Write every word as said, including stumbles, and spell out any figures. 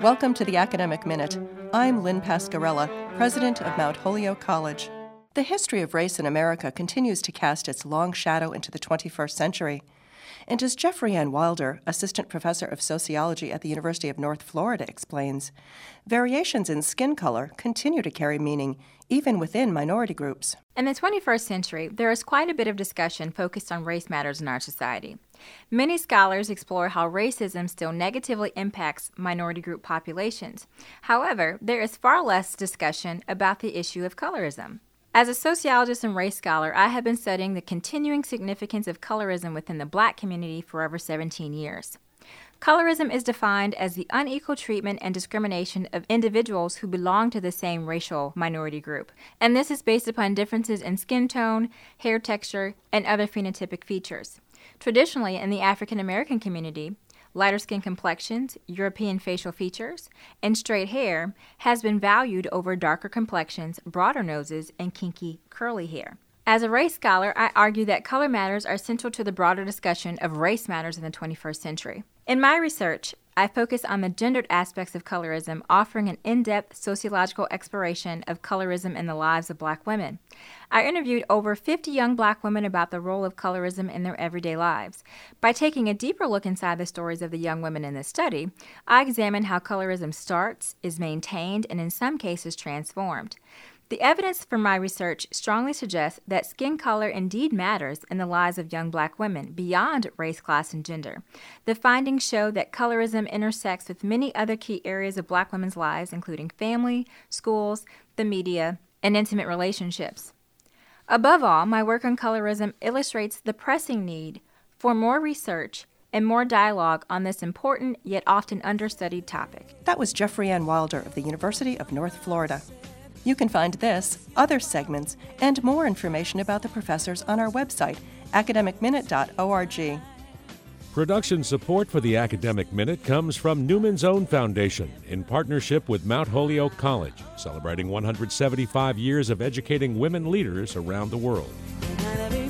Welcome to the Academic Minute. I'm Lynn Pascarella, president of Mount Holyoke College. The history of race in America continues to cast its long shadow into the twenty-first century. And as Jeffrey Ann Wilder, assistant professor of sociology at the University of North Florida, explains, variations in skin color continue to carry meaning even within minority groups. In the twenty-first century, there is quite a bit of discussion focused on race matters in our society. Many scholars explore how racism still negatively impacts minority group populations. However, there is far less discussion about the issue of colorism. As a sociologist and race scholar, I have been studying the continuing significance of colorism within the Black community for over seventeen years. Colorism is defined as the unequal treatment and discrimination of individuals who belong to the same racial minority group, and this is based upon differences in skin tone, hair texture, and other phenotypic features. Traditionally, in the African American community, lighter skin complexions, European facial features, and straight hair has been valued over darker complexions, broader noses, and kinky, curly hair. As a race scholar, I argue that color matters are central to the broader discussion of race matters in the twenty-first century. In my research, I focus on the gendered aspects of colorism, offering an in-depth sociological exploration of colorism in the lives of Black women. I interviewed over fifty young Black women about the role of colorism in their everyday lives. By taking a deeper look inside the stories of the young women in this study, I examined how colorism starts, is maintained, and in some cases transformed. The evidence from my research strongly suggests that skin color indeed matters in the lives of young Black women beyond race, class, and gender. The findings show that colorism intersects with many other key areas of Black women's lives, including family, schools, the media, and intimate relationships. Above all, my work on colorism illustrates the pressing need for more research and more dialogue on this important yet often understudied topic. That was Jeffrey Ann Wilder of the University of North Florida. You can find this, other segments, and more information about the professors on our website, academic minute dot org. Production support for the Academic Minute comes from Newman's Own Foundation in partnership with Mount Holyoke College, celebrating one hundred seventy-five years of educating women leaders around the world.